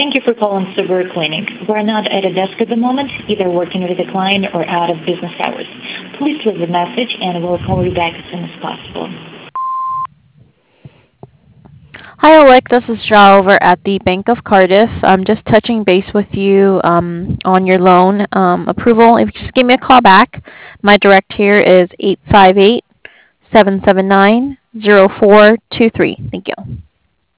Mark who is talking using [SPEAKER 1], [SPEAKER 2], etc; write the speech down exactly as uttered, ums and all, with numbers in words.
[SPEAKER 1] Thank you for calling Severe Clinic. We're not at a desk at the moment, either working with a client or out of business hours. Please leave a message and we'll call you back as soon as possible.
[SPEAKER 2] Hi, Alec. This is Shaw over at the Bank of Cardiff. I'm just touching base with you um, on your loan um, approval. If you just give me a call back, my direct here is eight five eight, seven seven nine, zero four two three. Thank you.